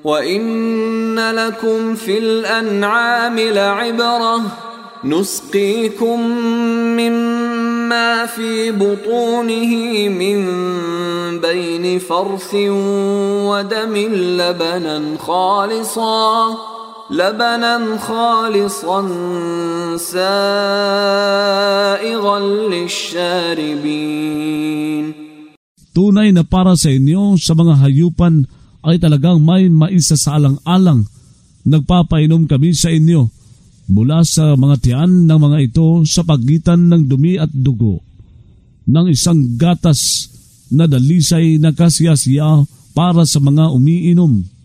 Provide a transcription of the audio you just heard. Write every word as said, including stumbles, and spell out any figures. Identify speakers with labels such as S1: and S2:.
S1: وَإِنَّ لَكُمْ فِي الْأَنْعَامِ لَعِبْرَةً نُسْقِيكُم مِّمَّا فِي بُطُونِهِ مِن بَيْنِ فَرْثٍ وَدَمٍ لَبَنًا خَالِصًا لَبَنًا خَالِصًا سَائِغًا لِلشَّارِبِينَ.
S2: Tunay na para sa inyo sa mga hayupan ay talagang may maisasalang-alang. Nagpapainom kami sa inyo mula sa mga tiyan ng mga ito sa pagitan ng dumi at dugo ng isang gatas na dalisay na kasiyasiya para sa mga umiinom.